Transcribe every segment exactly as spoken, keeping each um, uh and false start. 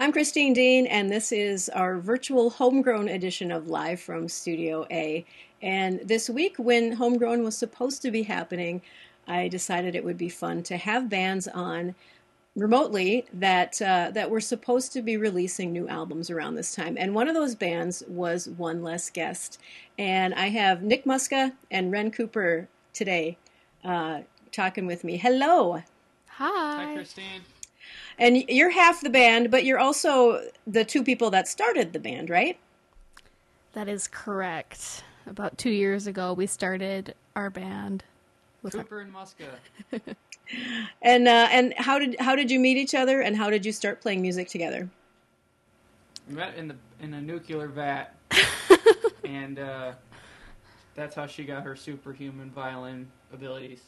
I'm Christine Dean, and this is our virtual Homegrown edition of Live from Studio A. And this week, when Homegrown was supposed to be happening, I decided it would be fun to have bands on remotely that uh, that were supposed to be releasing new albums around this time. And one of those bands was One Less Guest. And I have Nick Muska and Ren Cooper today uh, talking with me. Hello. Hi. Hi, Christine. And you're half the band, but you're also the two people that started the band, right? That is correct. About two years ago, we started our band. With Cooper our... and Muska. and uh, and how did how did you meet each other, and how did you start playing music together? We met in the in a nuclear vat, and uh, that's how she got her superhuman violin abilities.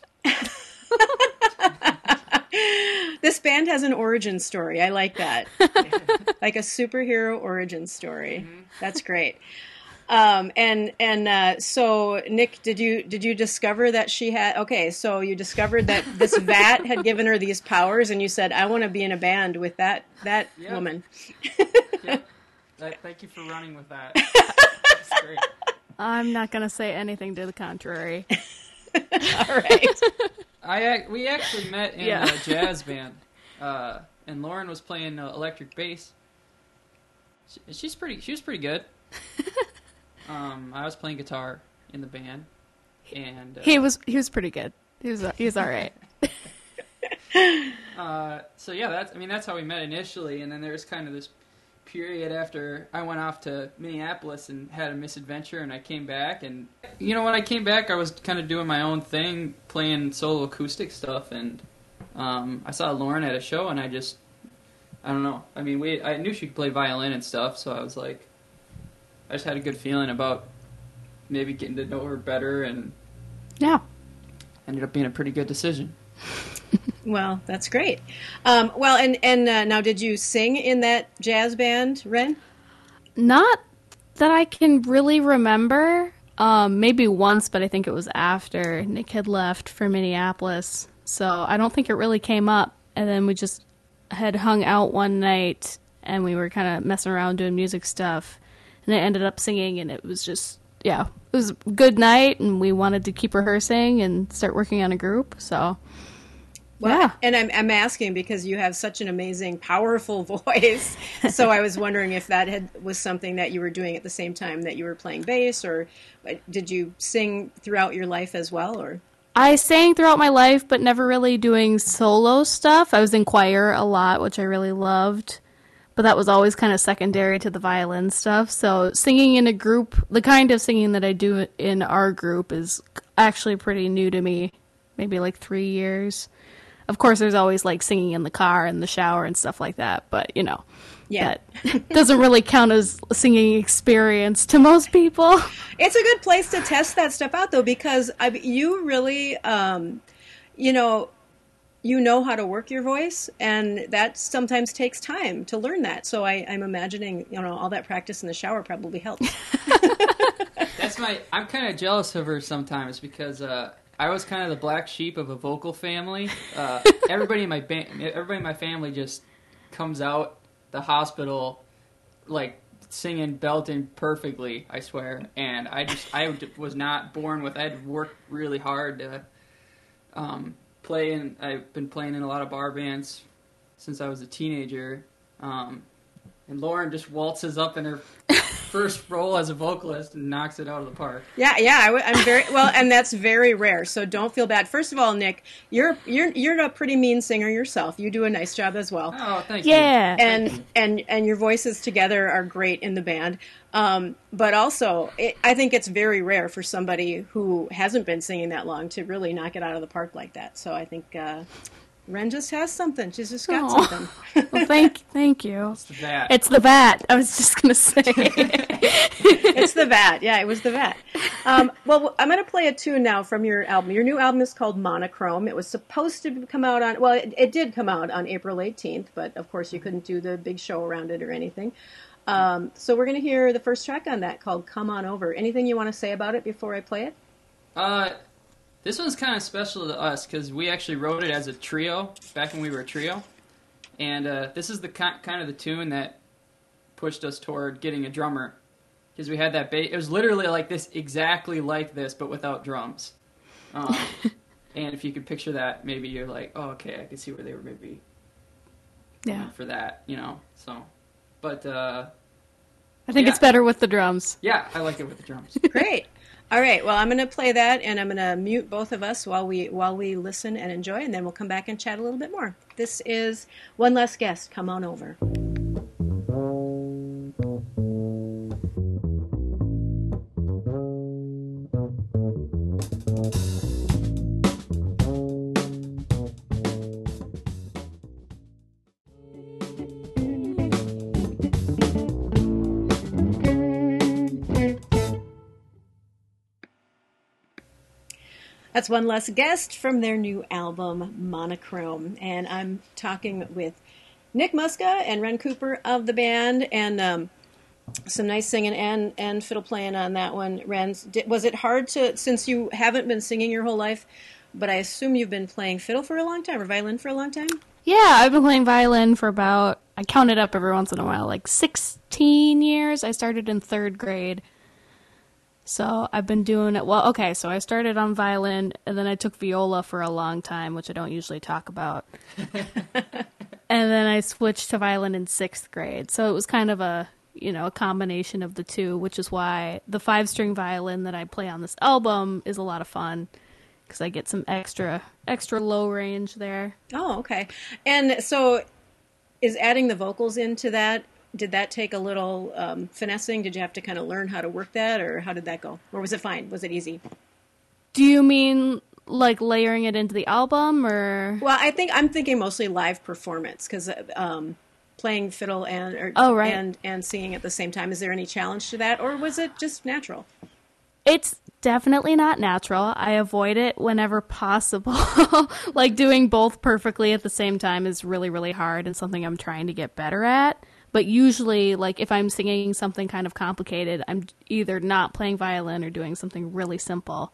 This band has an origin story. I like that. Like a superhero origin story. Mm-hmm. That's great. Um, and and uh, so, Nick, did you did you discover that she had... Okay, so you discovered that this vat had given her these powers, and you said, I want to be in a band with that, that yep. woman. Yep. Thank you for running with that. That's great. I'm not going to say anything to the contrary. All right. I we actually met in yeah. a jazz band, uh, and Lauren was playing uh, electric bass. She, she's pretty. She was pretty good. um, I was playing guitar in the band, and uh, he was he was pretty good. He was he was all right. uh, so yeah, that's. I mean, that's how we met initially, and then there was kind of this period after I went off to Minneapolis and had a misadventure, and I came back, and you know when I came back I was kind of doing my own thing, playing solo acoustic stuff, and um, I saw Lauren at a show, and I just I don't know I mean we I knew she could play violin and stuff, so I was like I just had a good feeling about maybe getting to know her better, and yeah, ended up being a pretty good decision. Well, that's great. Um, well, and, and uh, now, did you sing in that jazz band, Ren? Not that I can really remember. Um, maybe once, but I think it was after Nick had left for Minneapolis. So I don't think it really came up. And then we just had hung out one night, and we were kind of messing around doing music stuff. And I ended up singing, and it was just, yeah, it was a good night, and we wanted to keep rehearsing and start working on a group, so... Well, yeah. And I'm, I'm asking because you have such an amazing, powerful voice. So I was wondering if that had was something that you were doing at the same time that you were playing bass, or did you sing throughout your life as well? Or I sang throughout my life, but never really doing solo stuff. I was in choir a lot, which I really loved. But that was always kind of secondary to the violin stuff. So singing in a group, the kind of singing that I do in our group is actually pretty new to me. Maybe like three years. Of course, there's always, like, singing in the car and the shower and stuff like that, but, you know, yeah. that doesn't really count as a singing experience to most people. It's a good place to test that stuff out, though, because I, you really, um, you know, you know how to work your voice, and that sometimes takes time to learn that. So I, I'm imagining, you know, all that practice in the shower probably helps. That's my, I'm kind of jealous of her sometimes because, uh, I was kind of the black sheep of a vocal family. Uh, everybody in my ba- everybody in my family just comes out the hospital like singing, belting perfectly. I swear. And I just I was not born with. I had to work really hard to um, play, and I've been playing in a lot of bar bands since I was a teenager. Um, and Lauren just waltzes up in her first role as a vocalist and knocks it out of the park. Yeah, yeah, I w- I'm very well, and that's very rare. So don't feel bad. First of all, Nick, you're you're you're a pretty mean singer yourself. You do a nice job as well. Oh, thank yeah. you. And thank you. and and your voices together are great in the band. Um, but also, it, I think it's very rare for somebody who hasn't been singing that long to really knock it out of the park like that. So I think uh, Ren just has something. She's just got Aww. something. Well, thank thank you. It's the vat. It's the vat. I was just gonna say. It's the vat. Yeah, it was the vat. Um, well, I'm going to play a tune now from your album. Your new album is called Monochrome. It was supposed to come out on, well, it, it did come out on April eighteenth, but of course you couldn't do the big show around it or anything. Um, so we're going to hear the first track on that called Come On Over. Anything you want to say about it before I play it? Uh, this one's kind of special to us because we actually wrote it as a trio back when we were a trio. And uh, this is the ki- kind of the tune that pushed us toward getting a drummer. Because we had that bass. It was literally like this, exactly like this, but without drums. Um, and if you could picture that, maybe you're like, oh, okay, I can see where they were maybe Yeah. for that, you know. So, but uh, I think yeah. it's better with the drums. Yeah, I like it with the drums. Great. All right. Well, I'm going to play that, and I'm going to mute both of us while we while we listen and enjoy, and then we'll come back and chat a little bit more. This is One Less Guest. Come on over. That's One Less Guest from their new album, Monochrome. And I'm talking with Nick Muska and Ren Cooper of the band, and um, some nice singing and, and fiddle playing on that one. Ren, did, was it hard to, since you haven't been singing your whole life, but I assume you've been playing fiddle for a long time, or violin for a long time? Yeah, I've been playing violin for about, I count it up every once in a while, like sixteen years. I started in third grade. So I've been doing it. Well, okay, so I started on violin, and then I took viola for a long time, which I don't usually talk about. And then I switched to violin in sixth grade. So it was kind of a, you know, a combination of the two, which is why the five-string violin that I play on this album is a lot of fun, because I get some extra, extra low range there. Oh, okay. And so is adding the vocals into that, did that take a little um, finessing? Did you have to kind of learn how to work that, or how did that go? Or was it fine? Was it easy? Do you mean like layering it into the album, or? Well, I think I'm thinking mostly live performance, because um, playing fiddle and or, oh, right. and and singing at the same time. Is there any challenge to that, or was it just natural? It's definitely not natural. I avoid it whenever possible. Like doing both perfectly at the same time is really, really hard, and something I'm trying to get better at. But usually, like, if I'm singing something kind of complicated, I'm either not playing violin or doing something really simple.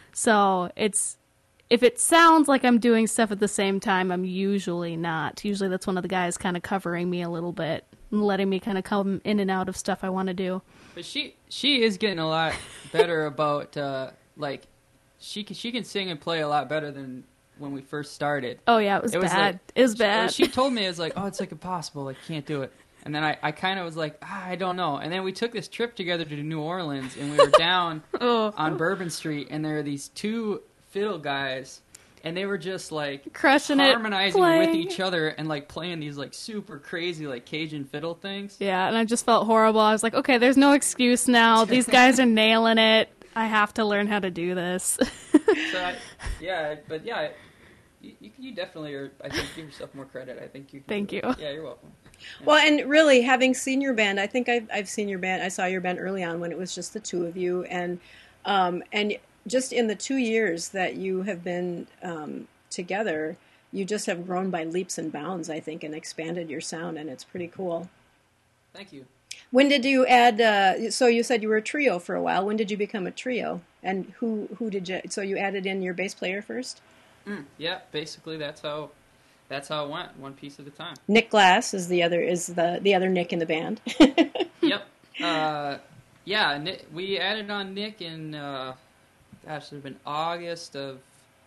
So it's, if it sounds like I'm doing stuff at the same time, I'm usually not. Usually that's one of the guys kind of covering me a little bit and letting me kind of come in and out of stuff I want to do. But she she is getting a lot better about, uh, like, she can, she can sing and play a lot better than when we first started. Oh, yeah, it was, it was bad. Like, it was bad. She, she told me, it was like, oh, it's like impossible. I can't do it. And then I, I kind of was like, ah, I don't know. And then we took this trip together to New Orleans, and we were down oh. on Bourbon Street, and there were these two fiddle guys, and they were just like crushing harmonizing it, with each other and like playing these like super crazy like Cajun fiddle things. Yeah, and I just felt horrible. I was like, okay, there's no excuse now. These guys are nailing it. I have to learn how to do this. so I, yeah, but yeah, you, you, you definitely are. I think give yourself more credit. I think you. Can Thank you. It. Yeah, you're welcome. Yeah. Well, and really, having seen your band, I think I've, I've seen your band. I saw your band early on when it was just the two of you, and um, and just in the two years that you have been um, together, you just have grown by leaps and bounds, I think, and expanded your sound, and it's pretty cool. Thank you. When did you add? Uh, so you said you were a trio for a while. When did you become a trio? And who who did you? So you added in your bass player first? Mm, yeah, basically that's how. That's how it went, one piece at a time. Nick Glass is the other is the the other Nick in the band. Yep. Uh, yeah, Nick, we added on Nick in, uh, gosh, it would have been August of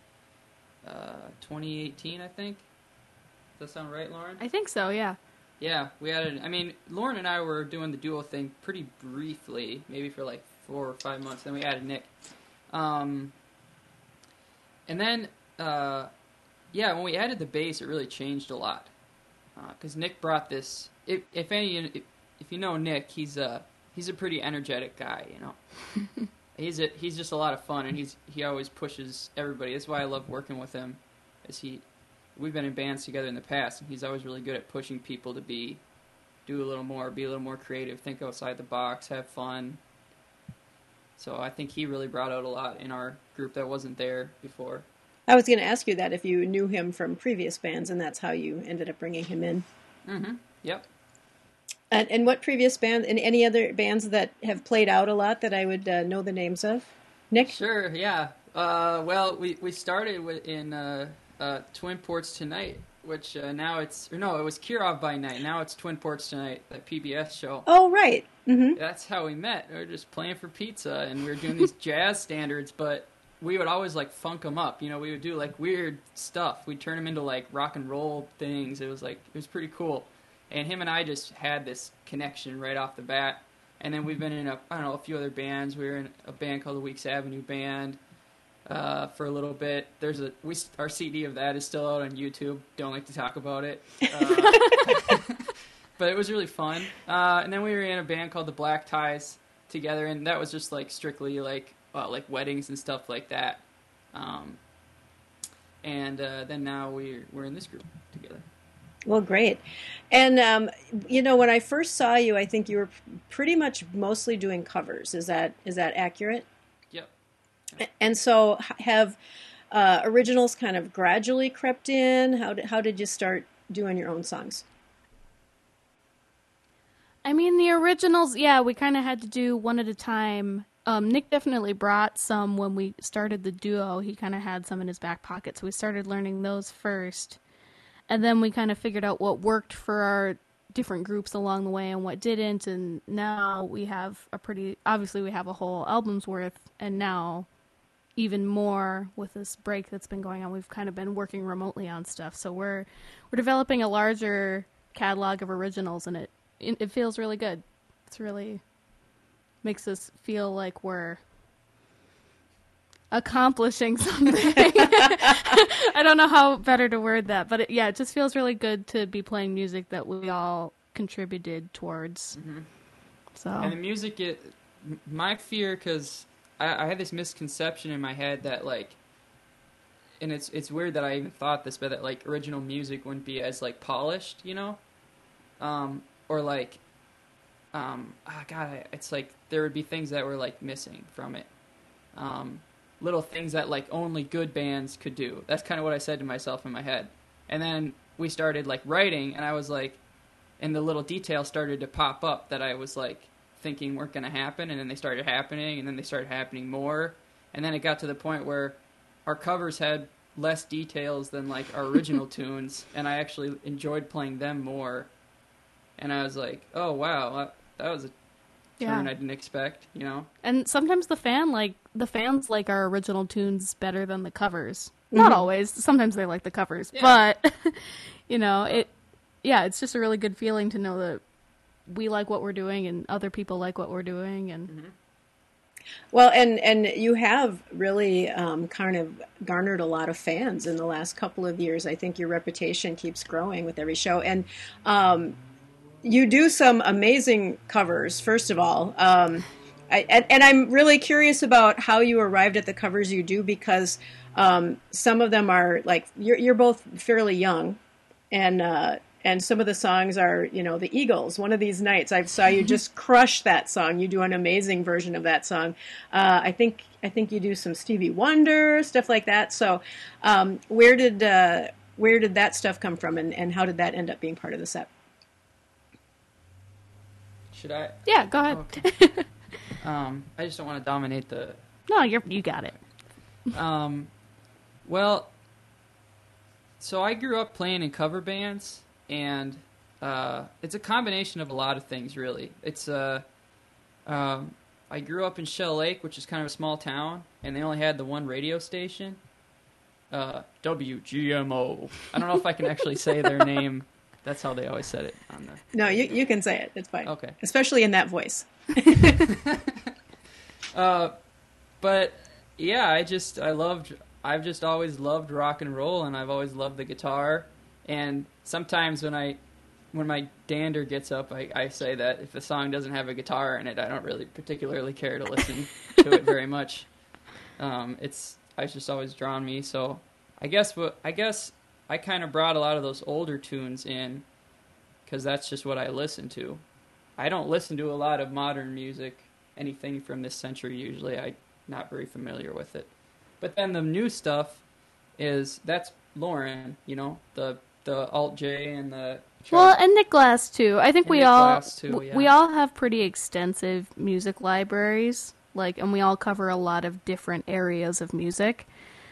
uh, twenty eighteen, I think. Does that sound right, Lauren? I think so, yeah. Yeah, we added. I mean, Lauren and I were doing the duo thing pretty briefly, maybe for like four or five months. Then we added Nick, um, and then. Uh, Yeah, when we added the bass, it really changed a lot. Because uh, Nick brought this. If, if any, if, if you know Nick, he's a he's a pretty energetic guy. You know, he's a, he's just a lot of fun, and he's he always pushes everybody. That's why I love working with him. Is he? We've been in bands together in the past, and he's always really good at pushing people to be, do a little more, be a little more creative, think outside the box, have fun. So I think he really brought out a lot in our group that wasn't there before. I was going to ask you that if you knew him from previous bands, and that's how you ended up bringing him in. Mm-hmm. Yep. And, and what previous band, and any other bands that have played out a lot that I would uh, know the names of? Nick? Sure, yeah. Uh, well, we, we started with, in uh, uh, Twin Ports Tonight which uh, now it's or no, it was Kirov by Night. Now it's Twin Ports Tonight, that P B S show. Oh, right. Mm-hmm. That's how we met. We were just playing for pizza, and we were doing these jazz standards, but we would always like funk them up. You know, we would do like weird stuff. We'd turn them into like rock and roll things. It was like it was pretty cool. And him and I just had this connection right off the bat. And then we've been in a I don't know a few other bands. We were in a band called the Weeks Avenue Band. Uh, for a little bit. There's a we our C D of that is still out on YouTube. Don't like to talk about it, uh, but it was really fun. Uh, and then we were in a band called the Black Ties together, and that was just like strictly like uh, like weddings and stuff like that. Um, and uh, then now we're we're in this group together. Well, great. And um, you know, when I first saw you, I think you were pretty much mostly doing covers. Is that is that accurate? And so have uh, originals kind of gradually crept in? How did, how did you start doing your own songs? I mean, the originals, yeah, we kind of had to do one at a time. Um, Nick definitely brought some when we started the duo. He kind of had some in his back pocket, so we started learning those first. And then we kind of figured out what worked for our different groups along the way and what didn't. And now we have a pretty, obviously we have a whole album's worth, and now even more with this break that's been going on. We've kind of been working remotely on stuff, so we're we're developing a larger catalog of originals, and it it, it feels really good. It's really makes us feel like we're accomplishing something. I don't know how better to word that, but it, yeah, it just feels really good to be playing music that we all contributed towards. Mm-hmm. So and the music, it my fear because. I, I had this misconception in my head that, like, and it's it's weird that I even thought this, but that, like, original music wouldn't be as, like, polished, you know? Um, or, like, um, oh, God, I, it's like there would be things that were, like, missing from it. Um, little things that, like, only good bands could do. That's kind of what I said to myself in my head. And then we started, like, writing, and I was, like, and the little details started to pop up that I was, like, thinking weren't going to happen, and then they started happening, and then they started happening more, and then it got to the point where our covers had less details than like our original tunes, and I actually enjoyed playing them more, and I was like, oh wow, that, that was a turn yeah. I didn't expect, you know. And sometimes the fan like the fans like our original tunes better than the covers. Mm-hmm. Not always. Sometimes they like the covers, yeah. but you know it. Yeah, it's just a really good feeling to know that we like what we're doing and other people like what we're doing. And mm-hmm. Well, and, and you have really um, kind of garnered a lot of fans in the last couple of years. I think your reputation keeps growing with every show. And um, you do some amazing covers, first of all. Um, I, and, and I'm really curious about how you arrived at the covers you do, because um, some of them are like, you're, you're both fairly young, and uh, and some of the songs are, you know, the Eagles. One of These Nights, I saw you just crush that song. You do an amazing version of that song. Uh, I think I think you do some Stevie Wonder, stuff like that. So um, where did uh, where did that stuff come from, and, and how did that end up being part of the set? Should I? Yeah, go ahead. Okay. um, I just don't want to dominate the... No, you're, you got it. um, well, so I grew up playing in cover bands, and uh, it's a combination of a lot of things, really. It's uh, um, I grew up in Shell Lake, which is kind of a small town, and they only had the one radio station, uh, W G M O. I don't know if I can actually say their name. That's how they always said it on the... No, you you can say it. It's fine. Okay. Especially in that voice. uh, but yeah, I just I loved. I've just always loved rock and roll, and I've always loved the guitar. And sometimes when I, when my dander gets up, I, I say that if the song doesn't have a guitar in it, I don't really particularly care to listen to it very much. Um, it's it's just always drawn me. So I guess what I guess. I kind of brought a lot of those older tunes in because that's just what I listen to. I don't listen to a lot of modern music, anything from this century usually. I'm not very familiar with it. But then the new stuff is, that's Lauren, you know, the the Alt J and the... Well, and Nick Glass too. I think and we Nick all Glass too, yeah. we all have pretty extensive music libraries, like, and we all cover a lot of different areas of music.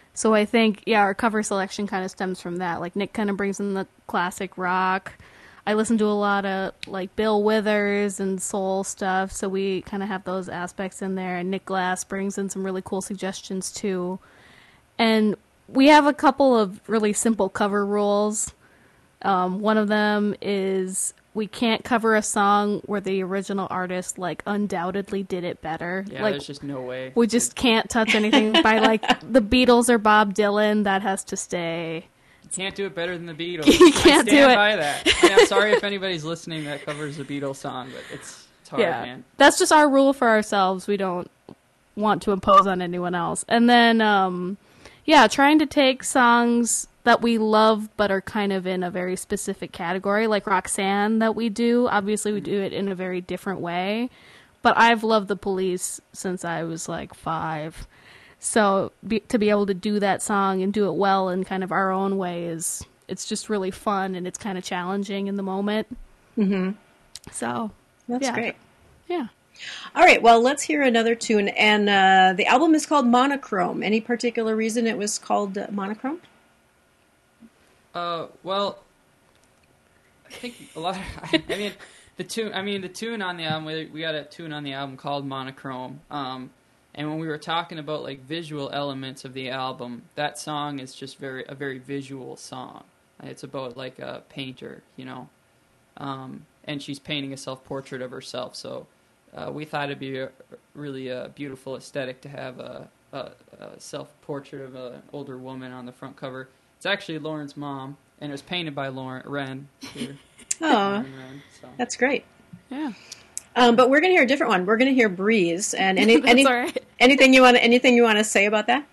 So I think, yeah, our cover selection kind of stems from that. Like, Nick kind of brings in the classic rock. I listen to a lot of, like, Bill Withers and soul stuff, so we kind of have those aspects in there. And Nick Glass brings in some really cool suggestions, too. And we have a couple of really simple cover rules. Um, one of them is we can't cover a song where the original artist, like, undoubtedly did it better. Yeah, like, there's just no way. We just can't touch anything by, like, the Beatles or Bob Dylan. That has to stay. You can't do it better than the Beatles. You can't I stand do it. by that. And I'm sorry if anybody's listening that covers a Beatles song, but it's, it's hard, Yeah, man. that's just our rule for ourselves. We don't want to impose on anyone else. And then, um, yeah, trying to take songs that we love but are kind of in a very specific category, like Roxanne that we do. Obviously, we do it in a very different way. But I've loved The Police since I was like five. So be, to be able to do that song and do it well in kind of our own way is, it's just really fun, and it's kind of challenging in the moment. Mm-hmm. So That's yeah. great. Yeah. All right, well, let's hear another tune. And uh, the album is called Monochrome. Any particular reason it was called uh, Monochrome? Uh, well, I think a lot. Of, I, I mean, the tune. I mean, the tune on the album. We, we got a tune on the album called Monochrome. Um, and when we were talking about like visual elements of the album, that song is just very a very visual song. It's about like a painter, you know, um, and she's painting a self portrait of herself. So uh, we thought it'd be a, really a beautiful aesthetic to have a, a, a self portrait of an older woman on the front cover. It's actually Lauren's mom, and it was painted by Lauren Wren. Here. Oh, Lauren Wren, so. That's great. Yeah. Um, but we're going to hear a different one. We're going to hear Breeze. And any, That's any all right. anything you want anything you want to say about that?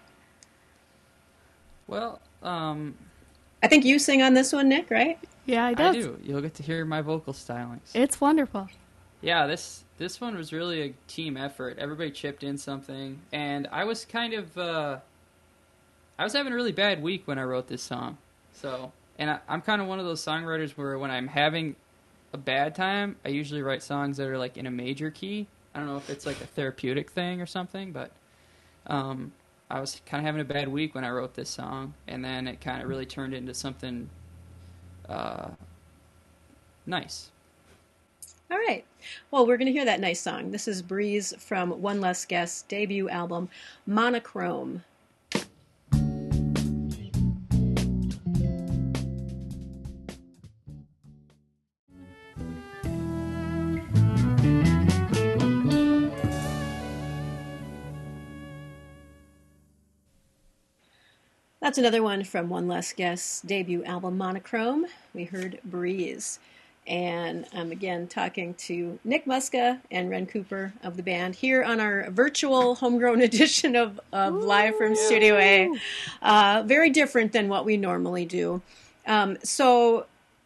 Well, um, I think you sing on this one, Nick, right? Yeah, I, I do. You'll get to hear my vocal stylings. It's wonderful. Yeah, this this one was really a team effort. Everybody chipped in something, and I was kind of uh, I was having a really bad week when I wrote this song. So, and I, I'm kind of one of those songwriters where when I'm having a bad time, I usually write songs that are like in a major key. I don't know if it's like a therapeutic thing or something, but um, I was kind of having a bad week when I wrote this song, and then it kind of really turned into something uh, nice. All right. Well, we're going to hear that nice song. This is Breeze from One Less Guest's debut album, Monochrome. That's another one from One Less Guest's debut album, Monochrome. We heard Breeze. And I'm again talking to Nick Muska and Wren Cooper of the band here on our virtual homegrown edition of, of Live from Studio A. Uh, very different than what we normally do. Um, so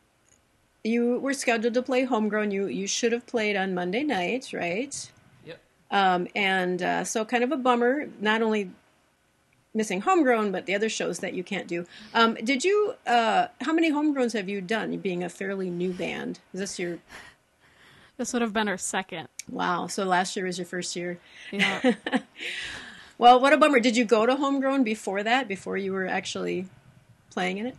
you were scheduled to play homegrown. You you should have played on Monday night, right? Yep. Um, and uh, so kind of a bummer, not only missing homegrown, but the other shows that you can't do. Um, did you, uh, how many homegrowns have you done, being a fairly new band? Is this your... This would have been our second. Wow, so last year was your first year. Yeah. Well, what a bummer. Did you go to homegrown before that, before you were actually playing in it?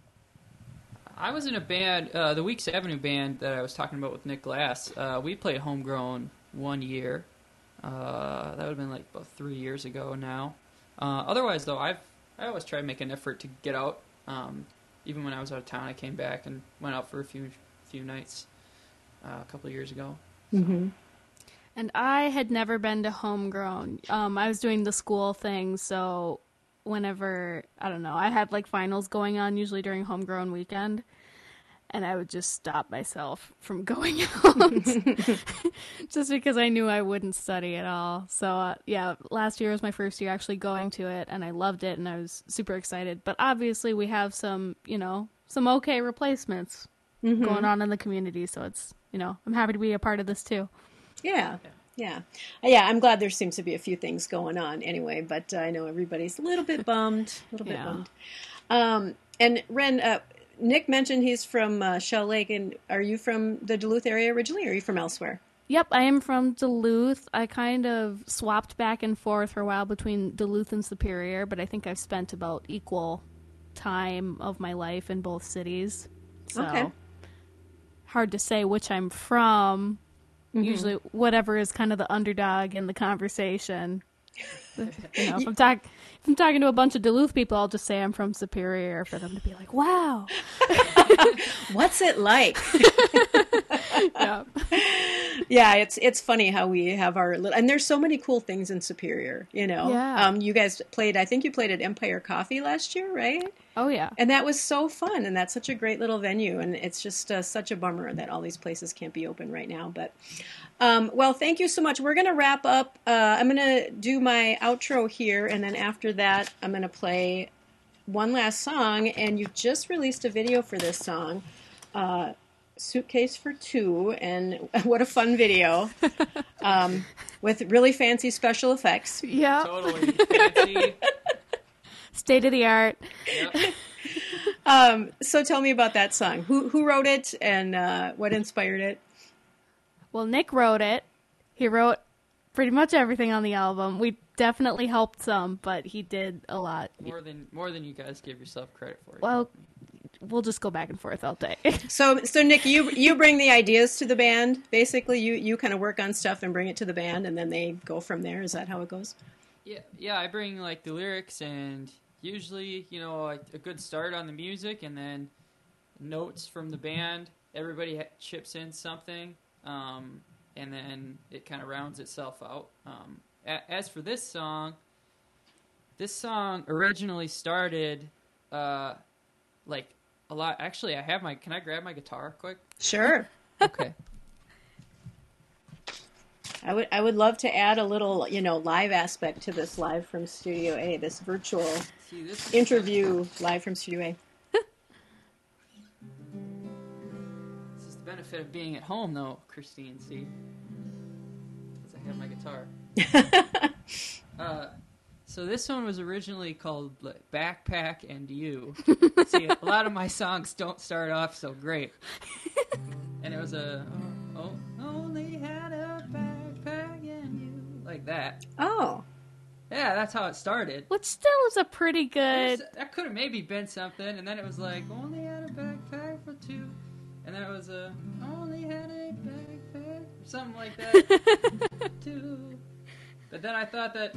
I was in a band, uh, the Weeks Avenue band that I was talking about with Nick Glass. Uh, we played homegrown one year. Uh, that would have been like about three years ago now. Uh, otherwise, though, I've I always try to make an effort to get out. Um, even when I was out of town, I came back and went out for a few few nights uh, a couple of years ago. So. Mm-hmm. And I had never been to homegrown. Um, I was doing the school thing, so whenever, I don't know, I had like finals going on usually during homegrown weekend, and I would just stop myself from going out just because I knew I wouldn't study at all. So uh, yeah, last year was my first year actually going to it, and I loved it, and I was super excited. But obviously we have some, you know, some okay replacements mm-hmm. going on in the community, so it's, you know, I'm happy to be a part of this too. Yeah. Yeah. Yeah, I'm glad there seems to be a few things going on anyway, but uh, I know everybody's a little bit bummed, a little bit Yeah. bummed. Um, and Wren, uh, Nick mentioned he's from uh, Shell Lake, and are you from the Duluth area originally, or are you from elsewhere? Yep, I am from Duluth. I kind of swapped back and forth for a while between Duluth and Superior, but I think I've spent about equal time of my life in both cities. So Okay. hard to say which I'm from. Mm-hmm. Usually whatever is kind of the underdog in the conversation. You know, if I'm, talk- if I'm talking to a bunch of Duluth people, I'll just say I'm from Superior for them to be like, wow. What's it like? Yeah. Yeah, it's it's funny how we have our little, and there's so many cool things in Superior, you know. Yeah. Um, you guys played, I think you played at Empire Coffee last year, right? Oh, yeah. And that was so fun, and that's such a great little venue, and it's just uh, such a bummer that all these places can't be open right now. But, um, well, thank you so much. We're going to wrap up. Uh, I'm going to do my outro here, and then after that, I'm going to play one last song, and you've just released a video for this song, uh, Suitcase for Two, and what a fun video, um, with really fancy special effects. Yeah. Totally fancy. State of the art. Yep. Um, so tell me about that song. Who who wrote it, and uh, what inspired it? Well, Nick wrote it. He wrote pretty much everything on the album. We definitely helped some, but he did a lot. More than more than you guys give yourself credit for. Well, we'll just go back and forth all day. So so Nick, you you bring the ideas to the band. Basically, you you kind of work on stuff and bring it to the band, and then they go from there. Is that how it goes? Yeah, yeah. I bring like the lyrics and usually, you know, like a good start on the music, and then notes from the band. Everybody ha- chips in something, um, and then it kind of rounds itself out. Um, a- as for this song, this song originally started uh, like a lot. Actually, I have my. Can I grab my guitar quick? Sure. Okay. I would I would love to add a little, you know, live aspect to this live from Studio A, this virtual See, this is interview live from Studio A. This is the benefit of being at home, though, Christine. See, because I have my guitar. uh, so this one was originally called like, "Backpack and You." See, a lot of my songs don't start off so great, and it was a oh, oh only had a backpack and you like that. Oh. Yeah, that's how it started. Which still is a pretty It good... was- that could have maybe been something, and then it was like only had a backpack for two, and then it was a only had a backpack or something like that. Two, but then I thought that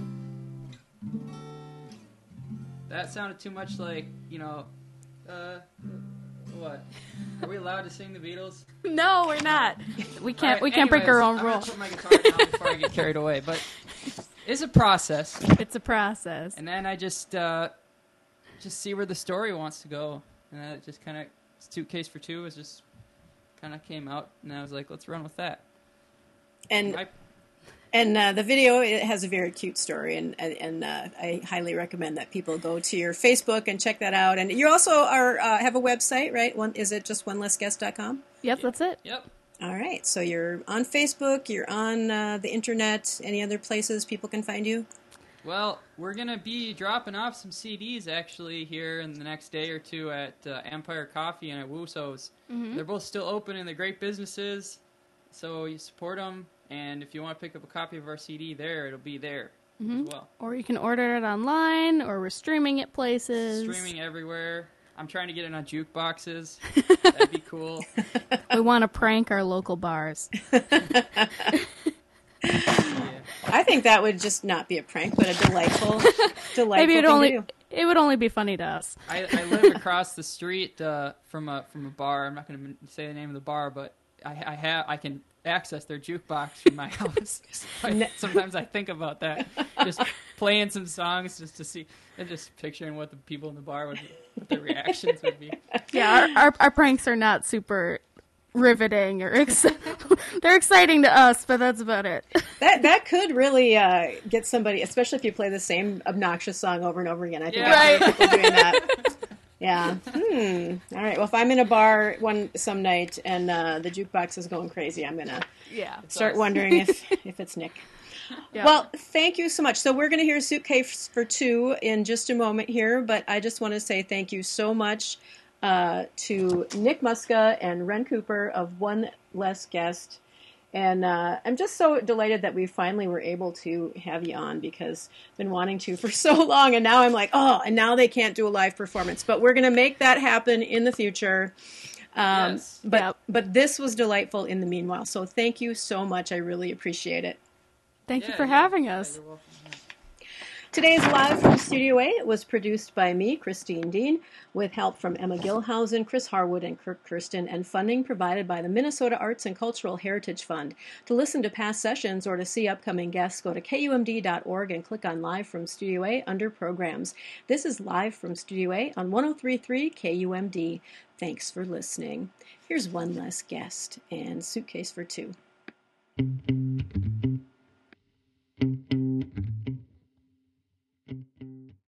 that sounded too much like, you know, uh, what? Are we allowed to sing the Beatles? No, we're not. We can't. Alright, we can't break our anyways, own I'm rule. gonna put my guitar down before I get carried away, but it's a process. It's a process. And then I just uh, just see where the story wants to go, and then it just kind of Suitcase for Two was just kind of came out, and I was like, let's run with that. And I, and uh, the video, it has a very cute story, and and, and uh, I highly recommend that people go to your Facebook and check that out. And you also are uh, have a website, right? One is it just one less guest dot com? Yep, that's it. yep. All right, so you're on Facebook, you're on uh, the internet. Any other places people can find you? Well, we're gonna be dropping off some C Ds actually here in the next day or two at uh, Empire Coffee and at Wuso's. Mm-hmm. They're both still open and they're great businesses, so you support them. And if you want to pick up a copy of our C D there, it'll be there Mm-hmm. as well. Or you can order it online, or we're streaming it places. Streaming everywhere. I'm trying to get it on jukeboxes. That'd be cool. We want to prank our local bars. Yeah. I think that would just not be a prank, but a delightful, delightful Maybe it thing only to do. it would only be funny to us. I, I live across the street uh, from a from a bar. I'm not going to say the name of the bar, but I, I have I can access their jukebox from my house. So I, sometimes I think about that, just playing some songs just to see, and just picturing what the people in the bar would, what their reactions would be. Yeah, our, our our pranks are not super riveting or ex- they're exciting to us, but that's about it. That that could really uh, get somebody, especially if you play the same obnoxious song over and over again. I think Yeah. I've heard people doing that. Yeah. Hmm. All right. Well, if I'm in a bar one some night and uh, the jukebox is going crazy, I'm gonna Yeah. start us. wondering if if it's Nick. Yeah. Well, thank you so much. So we're going to hear Suitcase for Two in just a moment here, but I just want to say thank you so much uh, to Nick Muska and Ren Cooper of One Less Guest. And uh, I'm just so delighted that we finally were able to have you on, because I've been wanting to for so long. And now I'm like, oh, and now they can't do a live performance. But we're going to make that happen in the future. Um, Yes. But, Yep. but this was delightful in the meanwhile. So thank you so much. I really appreciate it. Thank you Yeah, for yeah. having Yeah, us. you're welcome. Yeah. Today's Live from Studio A was produced by me, Christine Dean, with help from Emma Gilhausen, Chris Harwood, and Kirk Kirsten, and funding provided by the Minnesota Arts and Cultural Heritage Fund. To listen to past sessions or to see upcoming guests, go to K U M D dot org and click on Live from Studio A under Programs. This is Live from Studio A on one oh three point three K U M D. Thanks for listening. Here's one less guest and Suitcase for Two.